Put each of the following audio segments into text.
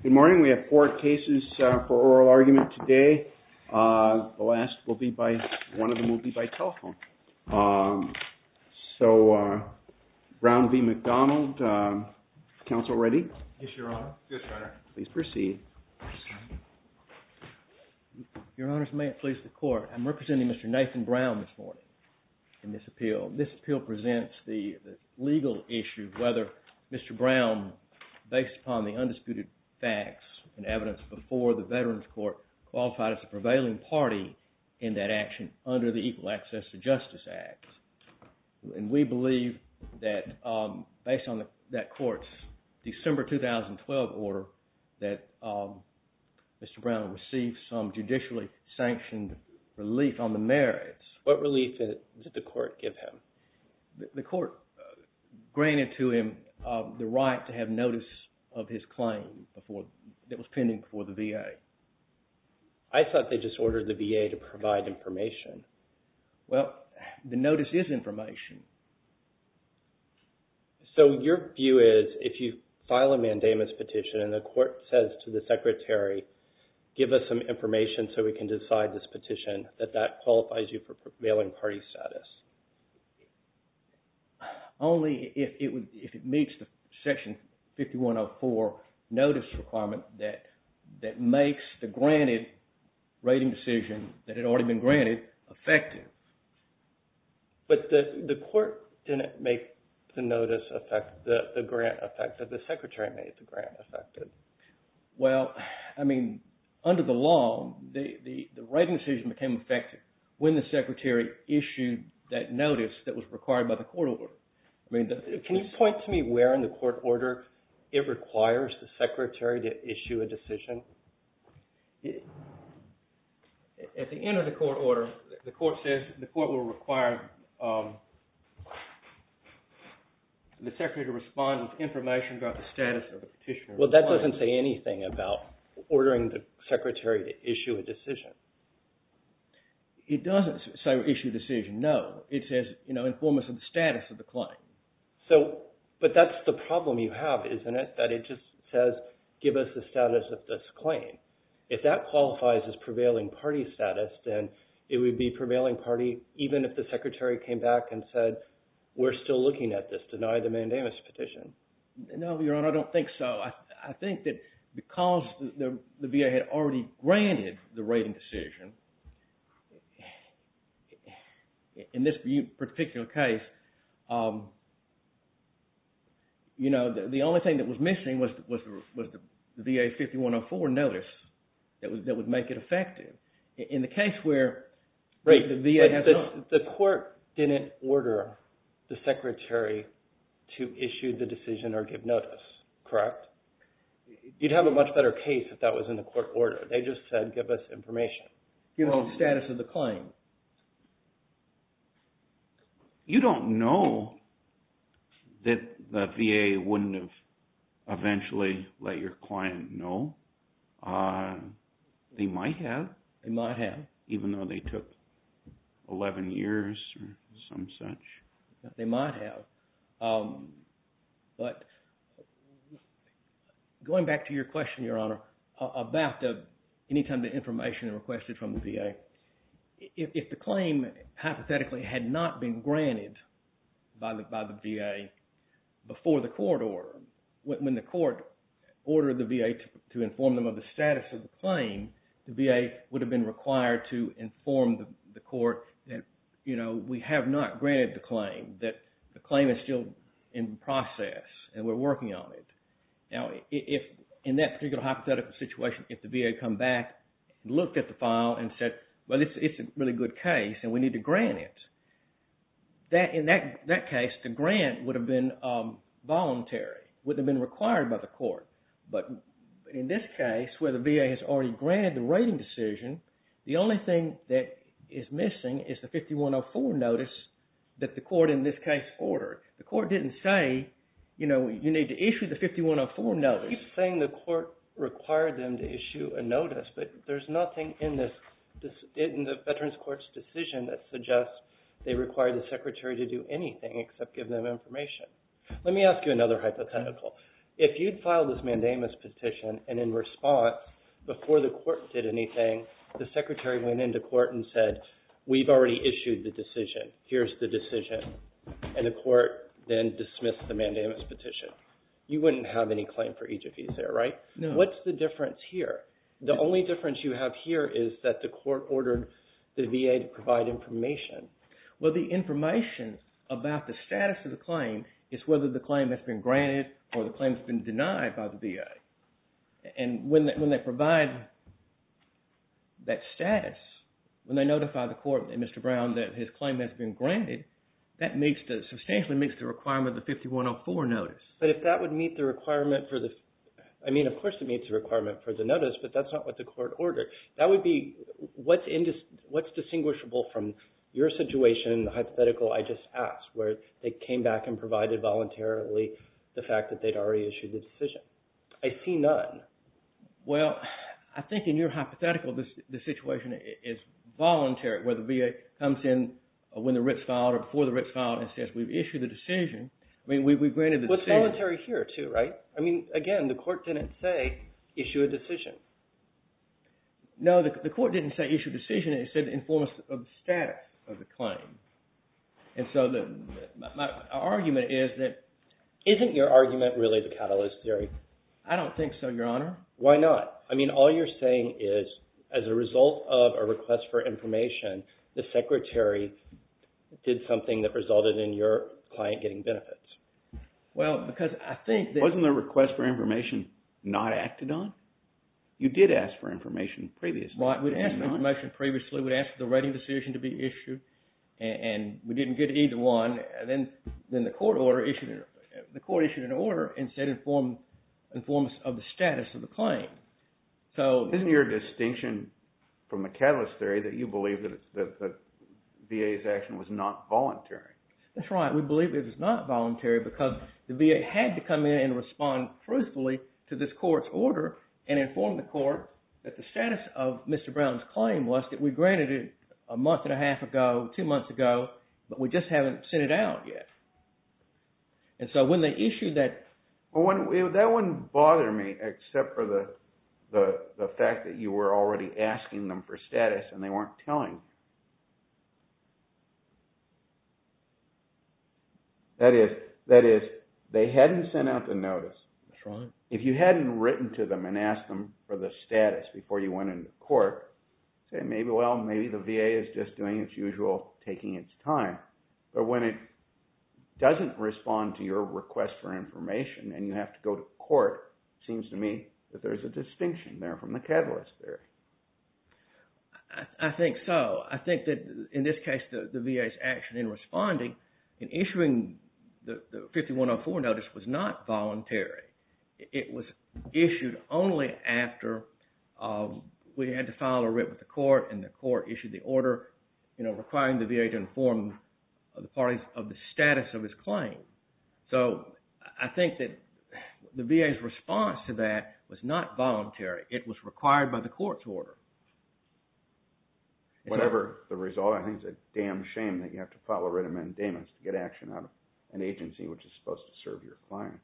Good morning. We have 4 cases for oral argument today. The last will be one of them will be by telephone. Brown v. McDonald, counsel ready? Yes, Your Honor. Yes, Your Honor. Please proceed. Your Honors, may it please the Court, I'm representing Mr. Nathan Brown this morning in this appeal. This appeal presents the legal issue whether Mr. Brown, based upon the undisputed facts and evidence before the Veterans Court, qualified as a prevailing party in that action under the Equal Access to Justice Act. And we believe that based on that Court's December 2012 order that Mr. Brown received some judicially sanctioned relief on the merits. What relief did the Court give him? The Court granted to him the right to have notice of his claim that was pending before the VA. I thought they just ordered the VA to provide information. Well, the notice is information. So your view is if you file a mandamus petition and the Court says to the Secretary, give us some information so we can decide this petition, that qualifies you for prevailing party status? Only if it meets the Section 5104 notice requirement that makes the granted rating decision that had already been granted effective. But the Court didn't make the notice the grant effective. The Secretary made the grant effective. Well, I mean, under the law, the rating decision became effective when the Secretary issued that notice that was required by the court order. I mean, can you point to me where in the court order it requires the Secretary to issue a decision? At the end of the court order, the Court says the Court will require the Secretary to respond with information about the status of the petitioner. Well, that doesn't say anything about ordering the Secretary to issue a decision. It doesn't say issue a decision, no. It says, inform us of the status of the claim. But that's the problem you have, isn't it? That it just says, give us the status of this claim. If that qualifies as prevailing party status, then it would be prevailing party even if the Secretary came back and said, we're still looking at this, deny the mandamus petition. No, Your Honor, I don't think so. I think that because the VA had already granted the rating decision, in this particular case, the only thing that was missing was the VA 5104 notice that would make it effective. In the case where the VA has not... The Court didn't order the Secretary to issue the decision or give notice, correct? You'd have a much better case if that was in the court order. They just said, give us information. Give us the status of the claim. You don't know that the VA wouldn't have eventually let your client know. They might have. They might have. Even though they took 11 years or some such. They might have. But going back to your question, Your Honor, about any time the information requested from the VA, if the claim hypothetically had not been granted by the VA before the court order, when the court ordered the VA to inform them of the status of the claim, the VA would have been required to inform the court that, we have not granted the claim, that the claim is still in process and we're working on it. Now, if in that particular hypothetical situation, if the VA come back and looked at the file and said, well, it's a really good case and we need to grant it, in that case, the grant would have been voluntary, wouldn't have been required by the court. But in this case, where the VA has already granted the rating decision, the only thing that is missing is the 5104 notice that the court in this case ordered. The court didn't say, you need to issue the 5104 notice. You keep saying the court required them to issue a notice, but there's nothing in the Veterans Court's decision that suggests they require the Secretary to do anything except give them information. Let me ask you another hypothetical. If you'd filed this mandamus petition and in response, before the court did anything, the secretary went into court and said, we've already issued the decision. Here's the decision. And the court then dismissed the mandamus petition. You wouldn't have any claim for EJF fees there, right? No. What's the difference here? The only difference you have here is that the court ordered the VA to provide information. Well, the information about the status of the claim is whether the claim has been granted or the claim has been denied by the VA. And when they provide that status, when they notify the court and Mr. Brown that his claim has been granted, that substantially meets the requirement of the 5104 notice. But if that would meet the requirement for the, I mean, of course it meets the requirement for the notice, but that's not what the court ordered. That would be, what's distinguishable from your situation, the hypothetical I just asked, where they came back and provided voluntarily the fact that they'd already issued the decision. I see none. Well, I think in your hypothetical, the situation is voluntary, where the VA comes in when the writ's filed or before the writ's filed and says, we've issued the decision. I mean, we granted the decision. Well, it's voluntary here too, right? I mean, again, the court didn't say issue a decision. No, the court didn't say issue a decision. It said inform us of the status of the claim. And so my argument is that... Isn't your argument really the catalyst theory? I don't think so, Your Honor. Why not? I mean, all you're saying is, as a result of a request for information, the secretary did something that resulted in your client getting benefits. Well, because I think that... Wasn't the request for information not acted on? You did ask for information previously. Right, we'd asked for information previously. We'd asked for the rating decision to be issued, and we didn't get either one. And then the court issued an order and said inform us of the status of the claim. So isn't your distinction from the catalyst theory that you believe that the VA's action was not voluntary? That's right. We believe it was not voluntary because the VA had to come in and respond truthfully to this court's order and inform the court that the status of Mr. Brown's claim was that we granted it a month and a half ago, 2 months ago, but we just haven't sent it out yet. And so when they issued that... Well, that wouldn't bother me except for the fact that you were already asking them for status and they weren't telling you. That is, they hadn't sent out the notice. That's right. If you hadn't written to them and asked them for the status before you went into court, say maybe the VA is just doing its usual, taking its time. But when it doesn't respond to your request for information and you have to go to court, it seems to me that there's a distinction there from the catalyst theory. I think so. I think that in this case, the VA's action in responding, in issuing the 5104 notice was not voluntary. It was issued only after we had to file a writ with the court, and the court issued the order, requiring the VA to inform the parties of the status of his claim. So I think that the VA's response to that was not voluntary. It was required by the court's order. Whatever the result, I think it's a damn shame that you have to file a writ of mandamus to get action out of an agency which is supposed to serve your client.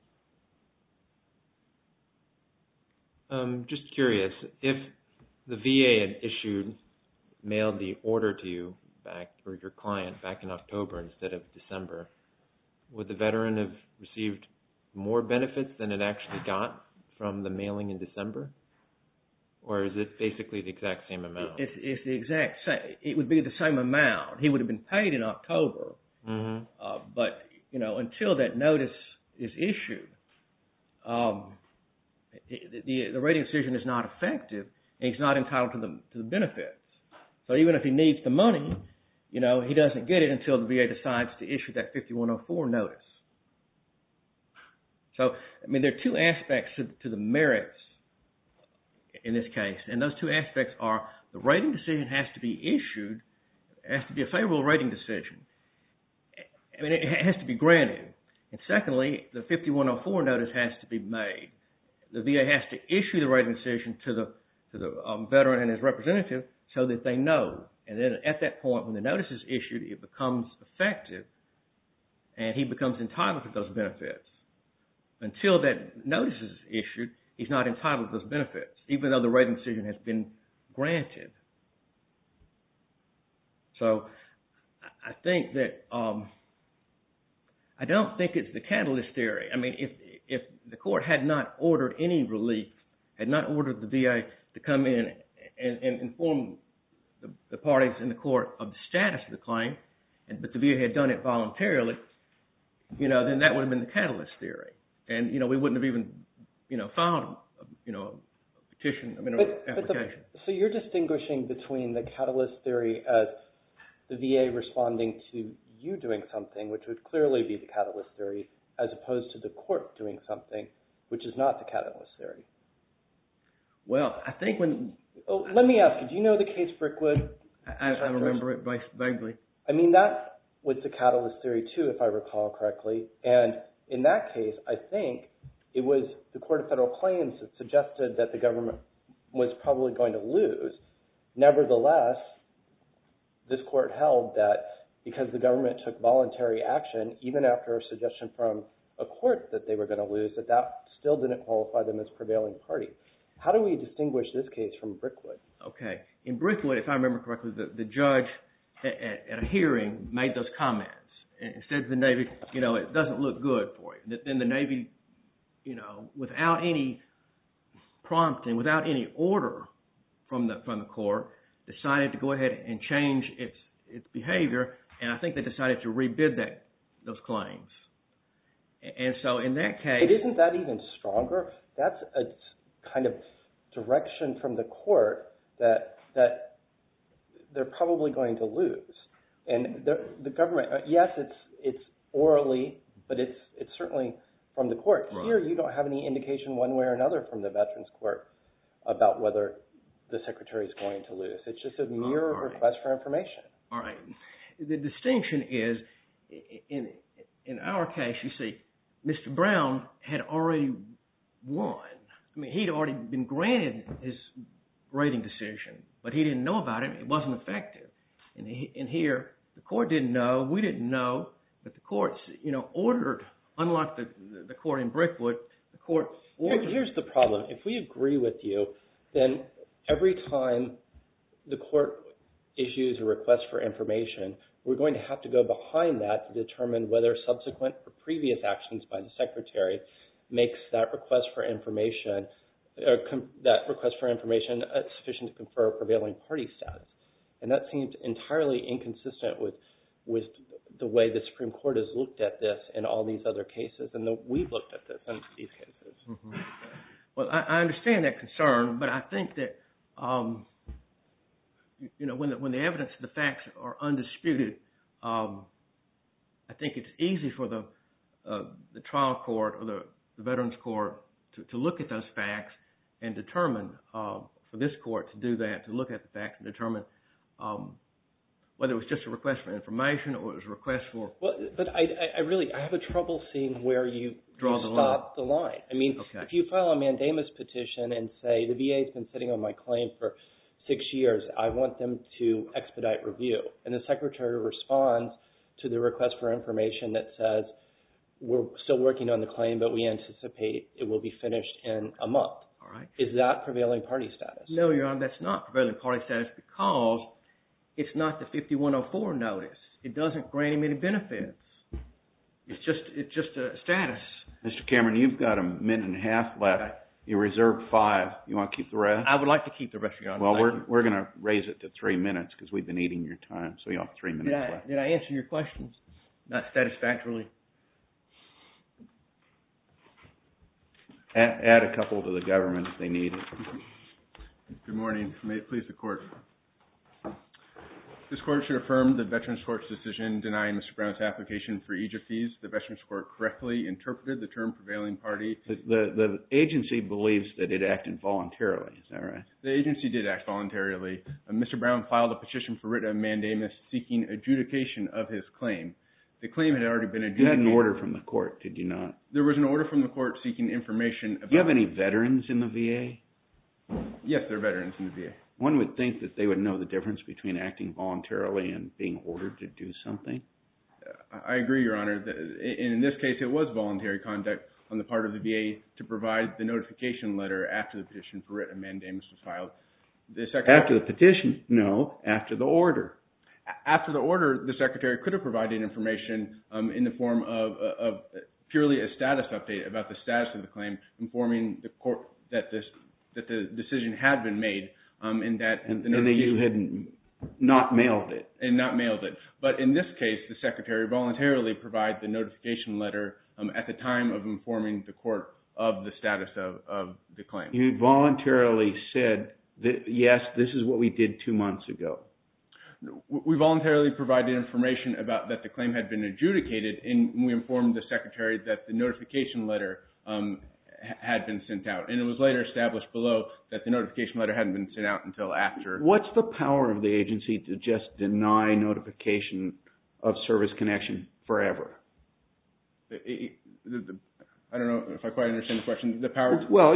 Just curious, if the VA had mailed the order to you back, or your client back in October instead of December, would the veteran have received more benefits than it actually got from the mailing in December? Or is it basically the exact same amount? It's the exact same. It would be the same amount. He would have been paid in October. Mm-hmm. But, until that notice is issued, the rating decision is not effective, and he's not entitled to the benefits. So even if he needs the money, he doesn't get it until the VA decides to issue that 5104 notice. So, there are two aspects to the merits in this case, and those two aspects are the rating decision has to be issued, it has to be a favorable rating decision. It has to be granted. And secondly, the 5104 notice has to be made. The VA has to issue the rating decision to the veteran and his representative so that they know. And then at that point, when the notice is issued, it becomes effective, and he becomes entitled to those benefits. until that notice is issued, he's not entitled to those benefits, even though the rating decision has been granted. So I think that I don't think it's the catalyst theory. I mean, if the court had not ordered any relief, had not ordered the VA to come in and inform the parties in the court of the status of the claim, but the VA had done it voluntarily, then that would have been the catalyst theory. And, we wouldn't have even, filed, a petition, application. So you're distinguishing between the catalyst theory as the VA responding to you doing something, which would clearly be the catalyst theory, as opposed to the court doing something, which is not the catalyst theory. Well, I think when... Oh, let me ask you, do you know the case Brickwood? I remember it vaguely. I mean, that was the catalyst theory, too, if I recall correctly. And in that case, I think it was the Court of Federal Claims that suggested that the government was probably going to lose. Nevertheless, this court held that because the government took voluntary action, even after a suggestion from a court that they were going to lose, that still didn't qualify them as prevailing party. How do we distinguish this case from Brickwood? Okay. In Brickwood, if I remember correctly, the judge at a hearing made those comments and said to the Navy, it doesn't look good for you. Then the Navy, without any prompting, without any order from the court, decided to go ahead and change its behavior, and I think they decided to rebid those claims. And so in that case... But isn't that even stronger? That's a kind of direction from the court that they're probably going to lose. And the government, yes, it's orally, but it's certainly from the court. Right. Here, you don't have any indication one way or another from the Veterans Court about whether the Secretary is going to lose. It's just a mere request for information. All right. The distinction is, in our case, you see, Mr. Brown had already won. I mean, he'd already been granted his rating decision, but he didn't know about it. It wasn't effective. And here, the court didn't know, we didn't know, but the courts, ordered, unlike the court in Brickwood, the court ordered. Here's the problem. If we agree with you, then every time the court issues a request for information, we're going to have to go behind that to determine whether subsequent or previous actions by the Secretary makes that request for information sufficient to confer a prevailing party status. And that seems entirely inconsistent with the way the Supreme Court has looked at this in all these other cases, and we've looked at this in these cases. Mm-hmm. Well, I understand that concern, but I think that when the evidence, the facts are undisputed, I think it's easy for the trial court or the Veterans Court to look at those facts and determine, for this court to do that, to look at the facts and determine whether it was just a request for information or it was a request for... Well, but I have a trouble seeing where you stop the line. I mean, okay. If you file a mandamus petition and say, the VA has been sitting on my claim for 6 years, I want them to expedite review, and the Secretary responds to the request for information that says, we're still working on the claim, but we anticipate it will be finished in a month. All right. Is that prevailing party status? No, Your Honor, that's not prevailing party status because it's not the 5104 notice. It doesn't grant him any benefits. It's just a status. Mr. Cameron, you've got a minute and a half left. Okay. You reserved 5. You want to keep the rest? I would like to keep the rest, Your Honor. Well, we're going to raise it to 3 minutes because we've been eating your time, so you have 3 minutes left. Did I answer your questions? Not satisfactorily. Add a couple to the government if they need it. Good morning. May it please the Court. This Court should affirm the Veterans Court's decision denying Mr. Brown's application for EJF fees. The Veterans Court correctly interpreted the term prevailing party. The agency believes that it acted voluntarily. Is that right? The agency did act voluntarily. Mr. Brown filed a petition for writ of mandamus seeking adjudication of his claim. The claim had already been adjudicated. You had an order from the court, did you not? There was an order from the court seeking information about... Do you have any veterans in the VA? Yes, there are veterans in the VA. One would think that they would know the difference between acting voluntarily and being ordered to do something. I agree, Your Honor. In this case, it was voluntary conduct. on the part of the VA to provide the notification letter after the petition for writ of mandamus was filed. After the petition? No, after the order. After the order, the Secretary could have provided information in the form of purely a status update about the status of the claim, informing the court that the decision had been made and that you had not mailed it. And not mailed it. But in this case, the Secretary voluntarily provided the notification letter at the time of informing the court of the status of the claim. You voluntarily said that, yes, this is what we did 2 months ago. We voluntarily provided information about that the claim had been adjudicated, and we informed the Secretary that the notification letter had been sent out. And it was later established below that the notification letter hadn't been sent out until after. What's the power of the agency to just deny notification of service connection forever? I don't know if I quite understand the question. The power. Well,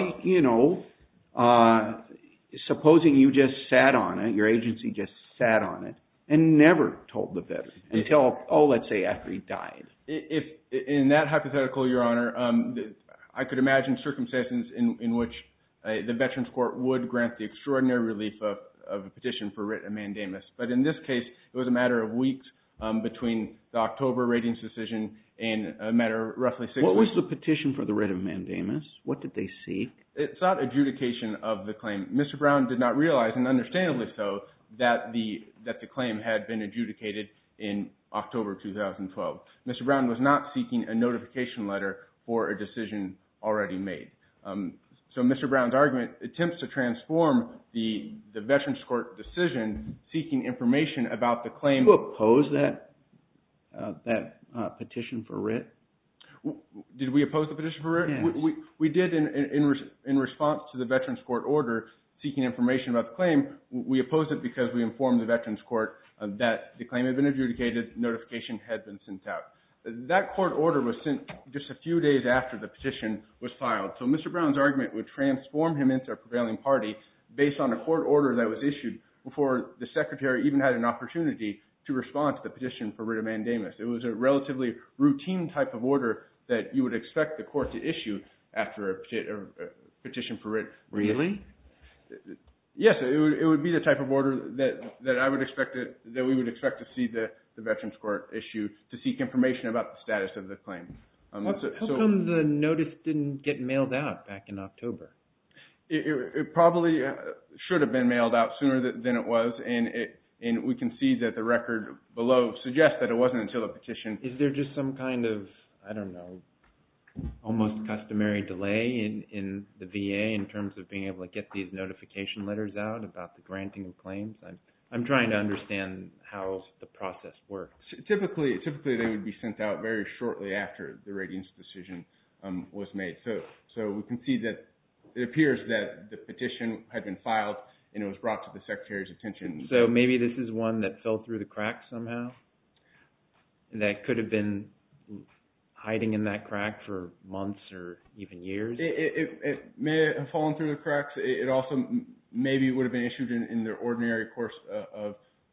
supposing you just sat on it, your agency just sat on it, and never told the veteran until, let's say after he died. If in that hypothetical, Your Honor, I could imagine circumstances in which the Veterans Court would grant the extraordinary relief of a petition for writ of mandamus. But in this case, it was a matter of weeks between the October ratings decision and a matter of roughly 6 weeks. What was the petition for the writ of mandamus? What did they seek? It's not adjudication of the claim. Mr. Brown did not realize, and understandably so, that the claim had been adjudicated in October 2012. Mr. Brown was not seeking a notification letter for a decision already made. So Mr. Brown's argument attempts to transform the Veterans Court decision seeking information about the claim. Did you oppose that petition for writ? Did we oppose the petition for writ? Yes. We did in response to the Veterans Court order seeking information about the claim. We opposed it because we informed the Veterans Court that the claim had been adjudicated, notification had been sent out. That court order was sent just a few days after the petition was filed. So Mr. Brown's argument would transform him into a prevailing party based on a court order that was issued before the Secretary even had an opportunity to respond to the petition for writ of mandamus. It was a relatively routine type of order that you would expect the court to issue after a petition for writ. Really? Yes, it would be the type of order that I would expect that we would expect to see the Veterans Court issue to seek information about the status of the claim. How come the notice didn't get mailed out back in October? It probably should have been mailed out sooner than it was, and we can see that the record below suggests that it wasn't until the petition. Is there just some kind of, I don't know, almost customary delay in the VA in terms of being able to get these notification letters out about the granting of claims? I'm trying to understand how the process works. Typically they would be sent out very shortly after the ratings decision was made. So we can see that it appears that the petition had been filed and it was brought to the Secretary's attention. So maybe this is one that fell through the cracks somehow? That could have been hiding in that crack for months or even years? It may have fallen through the cracks. It also maybe would have been issued in the ordinary course of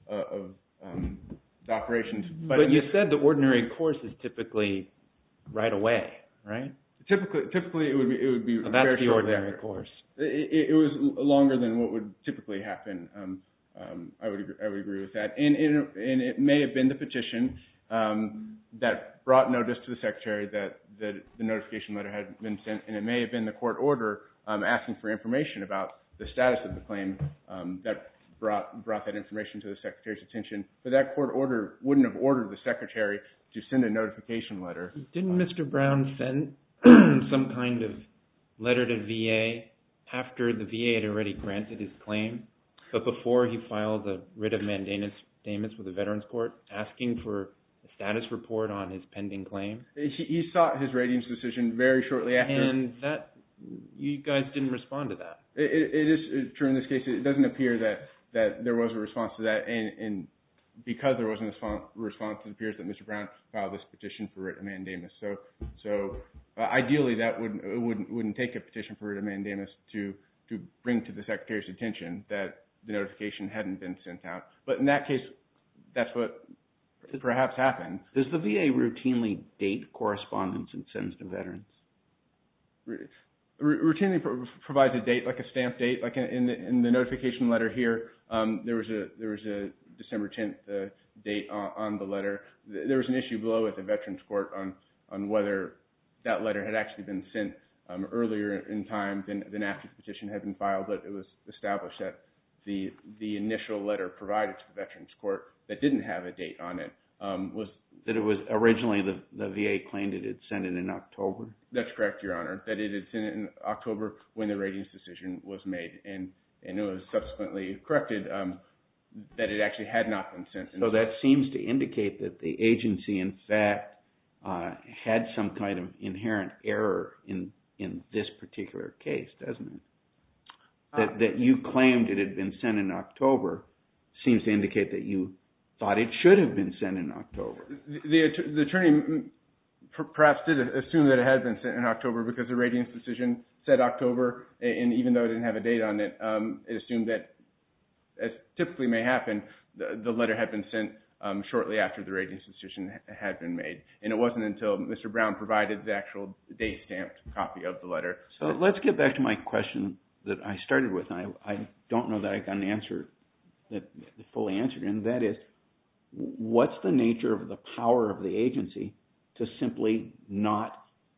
the operations. But you said the ordinary course is typically right away, right? Typically it would be that's very the ordinary course. It was longer than what would typically happen. I would agree with that. And it may have been the petition that brought notice to the Secretary that the notification letter had been sent, and it may have been the court order asking for information about the status of the claim that brought that information to the Secretary's attention. But that court order wouldn't have ordered the Secretary to send a notification letter. Didn't Mr. Brown send some kind of letter to VA after the VA had already granted his claim, but before he filed a writ of mandamus with the Veterans Court asking for a status report on his pending claim? He sought his ratings decision very shortly after. And that you guys didn't respond to that. It is true in this case. It doesn't appear that there was a response to that, and because there wasn't a response, it appears that Mr. Brown filed this petition for writ of mandamus. So ideally, that wouldn't take a petition for writ of mandamus to bring to the Secretary's attention that the notification hadn't been sent out. But in that case, that's what perhaps happened. Does the VA routinely date correspondence it sends to veterans? routinely provides a date, like a stamp date, like in the notification letter here. There was a December 10th date on the letter. There was an issue below at the Veterans Court on whether that letter had actually been sent earlier in time than after the petition had been filed, but it was established that the initial letter provided to the Veterans Court that didn't have a date on it was that it was originally the VA claimed it had sent it in October. That's correct, Your Honor. That it had sent it in October when the ratings decision was made, and it was subsequently corrected that it actually had not been sent. So that seems to indicate that the agency, in fact, had some kind of inherent error in this particular case, doesn't it? That you claimed it had been sent in October seems to indicate that you thought it should have been sent in October. The attorney perhaps did assume that it had been sent in October because the ratings decision said October, and even though it didn't have a date on it, it assumed that, as typically may happen, the letter had been sent shortly after the ratings decision had been made. And it wasn't until Mr. Brown provided the actual date-stamped copy of the letter. So let's get back to my question that I started with. I don't know that I got an answer that fully answered, and that is, what's the nature of the power of the agency to simply not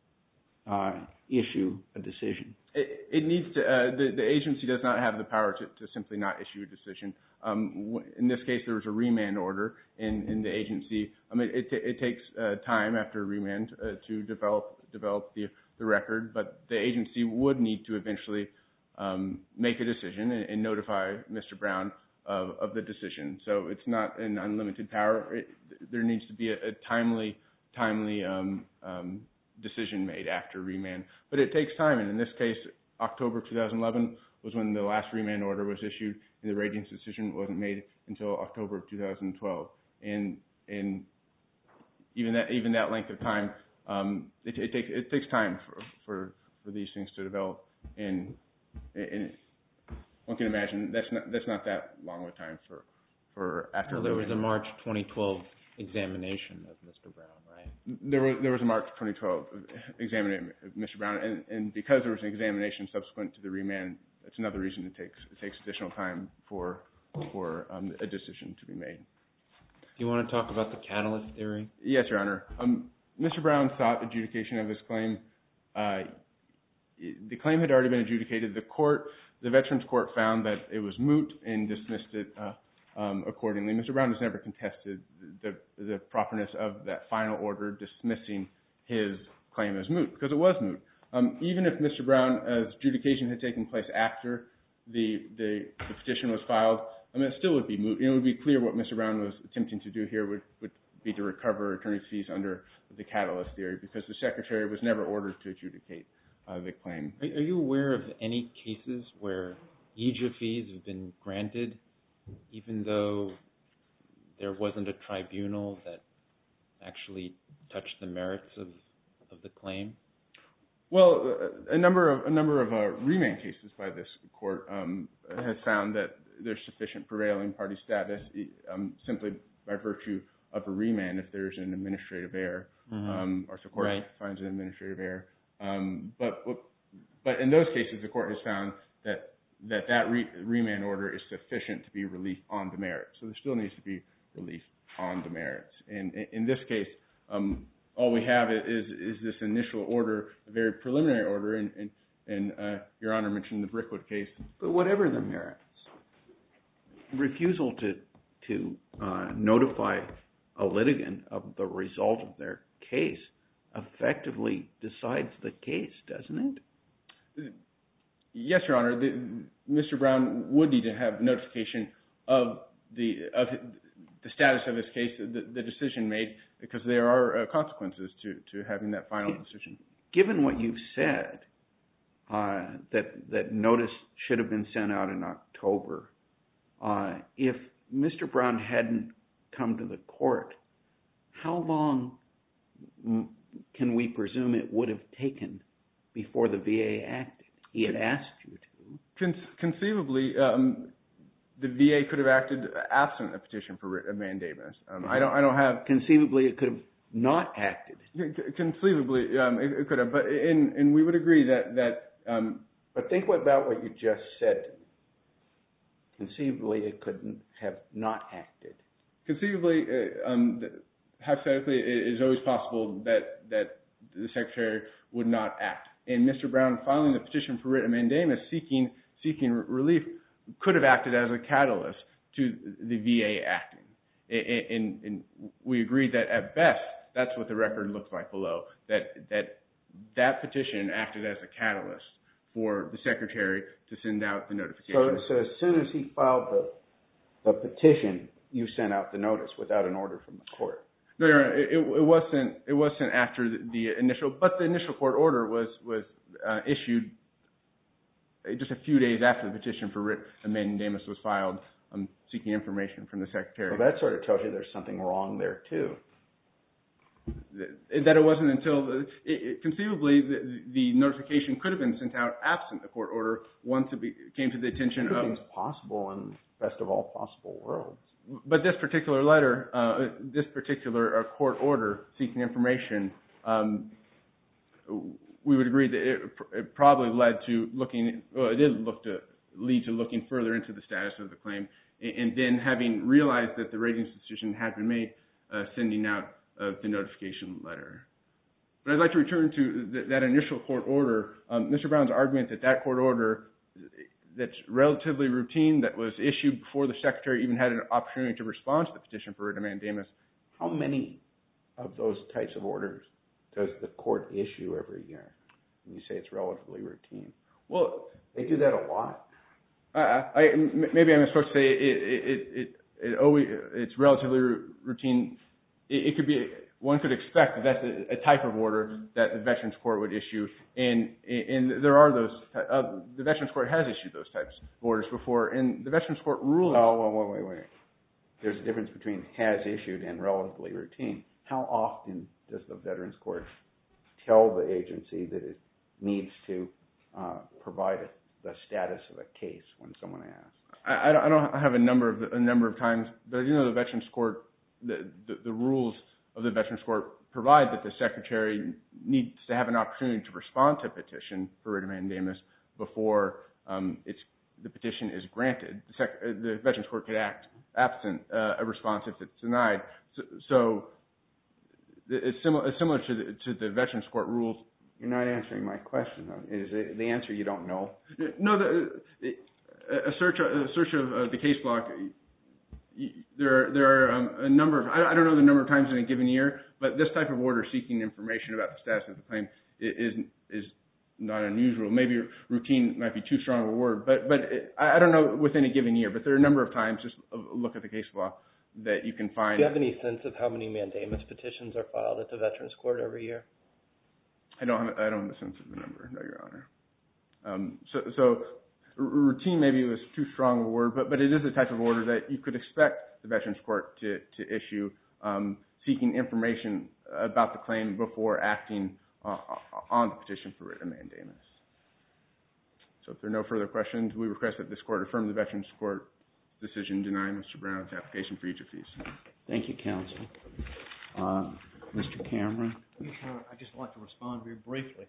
issue a decision? It needs to. The agency does not have the power to simply not issue a decision. In this case, there was a remand order in the agency. It takes time after remand to develop the record, but the agency would need to eventually make a decision and notify Mr. Brown of the decision. So it's not an unlimited power. There needs to be a timely decision made after remand. But it takes time, and in this case, October 2011 was when the last remand order was issued, and the ratings decision wasn't made until October of 2012. And even that length of time, it takes time for these things to develop. And one can imagine that's not that long of a time for after. Well, there was a March 2012 examination of Mr. Brown, right? There was a March 2012 examination of Mr. Brown, and because there was an examination subsequent to the remand, that's another reason it takes additional time for a decision to be made. Do you want to talk about the catalyst theory? Yes, Your Honor. Mr. Brown sought adjudication of his claim. The claim had already been adjudicated. The Veterans Court found that it was moot and dismissed it accordingly. Mr. Brown has never contested the properness of that final order dismissing his claim as moot, because it was moot. Even if Mr. Brown's adjudication had taken place after the petition was filed, it still would be moot. It would be clear what Mr. Brown was attempting to do here would be to recover attorney's fees under the catalyst theory, because the Secretary was never ordered to adjudicate the claim. Are you aware of any cases where EJA fees have been granted even though there wasn't a tribunal that actually touched the merits of the claim? Well, a number of remand cases by this court has found that there's sufficient prevailing party status simply by virtue of a remand if there's an administrative error, or if the court finds an administrative error. But in those cases, the court has found that remand order is sufficient to be relief on the merits. So there still needs to be relief on the merits. And in this case, all we have is this initial order, a very preliminary order, and Your Honor mentioned the Brickwood case. But whatever the merits, refusal to notify a litigant of the result of their case effectively decides the case, doesn't it? Yes, Your Honor. Mr. Brown would need to have notification of the status of his case, the decision made, because there are consequences to having that final decision. Given what you've said, that notice should have been sent out in October, if Mr. Brown hadn't come to the court, how long can we presume it would have taken before the VA acted? He had asked you to. Conceivably, the VA could have acted absent a petition for a mandamus. I don't have. Conceivably, it could have not acted. Conceivably, it could have, but and we would agree that. But think about what you just said to me. Conceivably, it couldn't have not acted. Conceivably, hypothetically, it is always possible that the Secretary would not act. And Mr. Brown filing the petition for writ of mandamus seeking relief could have acted as a catalyst to the VA acting. And we agree that at best, that's what the record looks like below, that petition acted as a catalyst for the Secretary to send out the notification. So as soon as he filed the petition, you sent out the notice without an order from the court. No, Your Honor, it wasn't after the initial, but the initial court order was issued just a few days after the petition for writ of mandamus was filed, seeking information from the Secretary. So that sort of tells you there's something wrong there too. That it wasn't until conceivably the notification could have been sent out absent the court order once it came to the attention of. Everything's possible in the best of all possible worlds. But this particular letter, this particular court order seeking information, we would agree that it probably led to looking. Well, it did lead to looking further into the status of the claim, and then having realized that the ratings decision had been made, sending out the notification letter. But I'd like to return to that initial court order. Mr. Brown's argument that court order that's relatively routine, that was issued before the Secretary even had an opportunity to respond to the petition for writ of mandamus. How many of those types of orders does the court issue every year? When you say it's relatively routine. Well, they do that a lot. Maybe I'm supposed to say it's relatively routine. It could be, one could expect that that's a type of order that the Veterans Court would issue, and there are those. The Veterans Court has issued those types of orders before, and the Veterans Court rules. Oh, wait. There's a difference between has issued and relatively routine. How often does the Veterans Court tell the agency that it needs to provide the status of a case when someone asks? I don't have a number of times, but you know the Veterans Court, the rules of the Veterans Court provide that the Secretary needs to have an opportunity to respond to a petition for writ of mandamus before the petition is granted. The Veterans Court could act absent a response if it's denied. So it's similar to the Veterans Court rules. You're not answering my question, though. Is the answer you don't know? No, a search of the case block. There are a number of, I don't know the number of times in a given year, but this type of order seeking information about the status of the claim is not unusual. Maybe routine might be too strong a word, but I don't know within a given year. But there are a number of times, just look at the case law, that you can find. Do you have any sense of how many mandamus petitions are filed at the Veterans Court every year? I don't have a sense of the number, no, Your Honor. So routine maybe was too strong a word, but it is a type of order that you could expect the Veterans Court to issue, seeking information about the claim before acting on the petition for writ of mandamus. So if there are no further questions, we request that this Court affirm the Veterans Court decision denying Mr. Brown's application for each of these. Thank you, counsel. Mr. Cameron? Yes, sir. I'd just like to respond very briefly.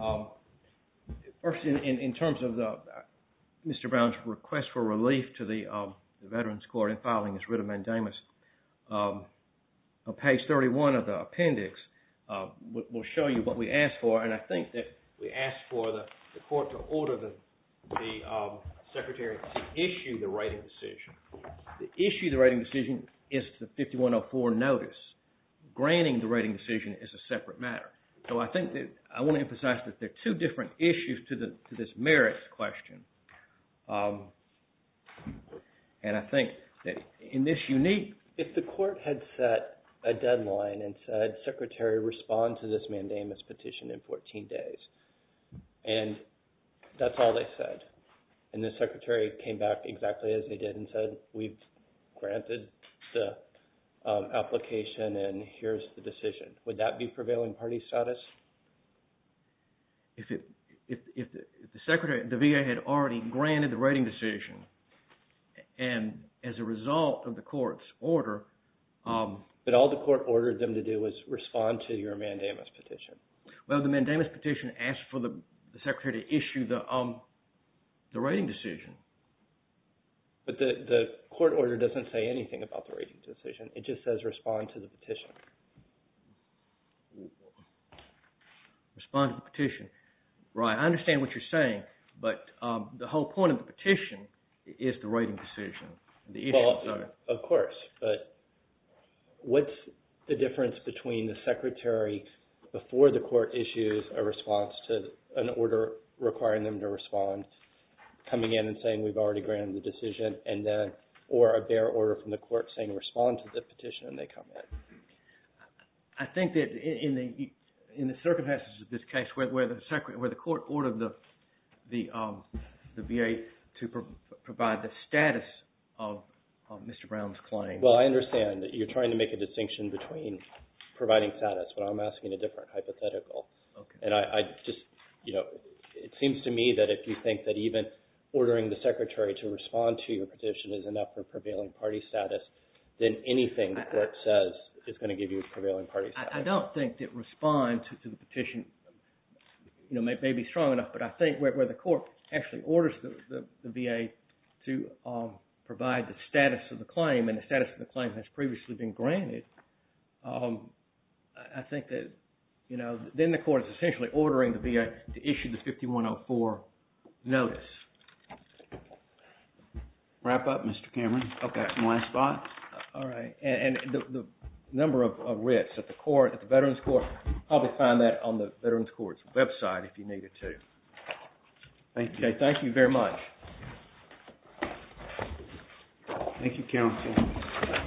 First, in terms of Mr. Brown's request for relief to the Veterans Court in filing his writ of mandamus, on page 31 of the appendix will show you what we asked for, and I think that we asked for the court to order the Secretary to issue the rating decision. The issue the rating decision is the 5104 notice. Granting the rating decision is a separate matter. So I think that I want to emphasize that there are two different issues to this merits question. And I think that in this unique... If the court had set a deadline and said, Secretary, respond to this mandamus petition in 14 days, and that's all they said, and the Secretary came back exactly as they did and said, we've granted the application and here's the decision, would that be prevailing party status? If the Secretary, the VA had already granted the rating decision, and as a result of the court's order, But all the court ordered them to do was respond to your mandamus petition. Well, the mandamus petition asked for the secretary to issue the rating decision. But the court order doesn't say anything about the rating decision. It just says respond to the petition. Respond to the petition. Right. I understand what you're saying, but the whole point of the petition is the rating decision. The issue of course, but what's the difference between the secretary before the court issues a response to an order requiring them to respond, coming in and saying we've already granted the decision, and then or a bare order from the court saying respond to the petition and they come in? I think that in the circumstances of this case where the court ordered the VA to provide the status of Mr. Brown's claim. Well, I understand that you're trying to make a distinction between providing status, but I'm asking a different hypothetical. Okay. And I just, it seems to me that if you think that even ordering the secretary to respond to your petition is enough for prevailing party status, then anything the court says is going to give you prevailing party status. I don't think that respond to the petition, may be strong enough, but I think where the court actually orders the VA to provide the status of the claim, and the status of the claim has previously been granted, I think that, then the court is essentially ordering the VA to issue the 5104 notice. Wrap up, Mr. Cameron. Okay. Some last thoughts? All right. And the number of writs at the Veterans Court, probably find that on the Veterans Court's website if you needed to. Thank you. Okay, thank you very much. Thank you, counsel.